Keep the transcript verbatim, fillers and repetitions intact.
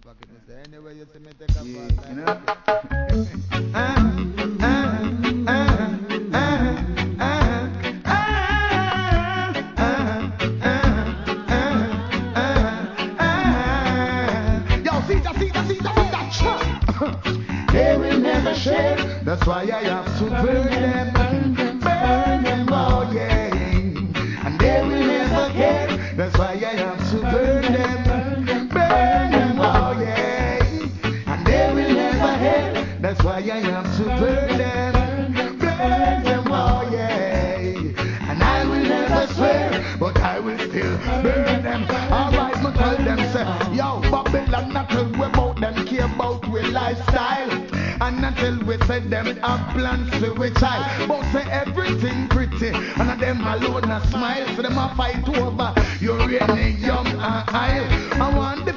pocket. Me say anyway you see me take a Yeah, fast you time. know. Ah, ah, ah, ah, ah, ah, ah, ah, ah, ah. Yo, see that, see that, see that, see that. Chop. They will never share. That's why I have to burn them, burn them, burn them all, yeah. And they will never care. That's why I have to burn them, burn them, burn them all, yeah. And they will never hate. That's why I have to burn them, burn them all, yeah. And I will never swear, but I will still burn them. Alright, me tell them, say, yo, Babylon, not tell we about them, care about we lifestyle. And until we say them have plans for we child. But say everything pretty, and of them alone a smile. So them a fight over your really young and aisle. I want the